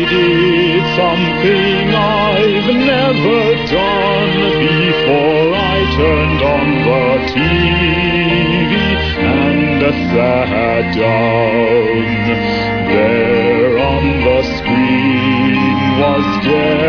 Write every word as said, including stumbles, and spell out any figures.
did something I've never done before. I turned on the T V and sat down. There on the screen was Jerry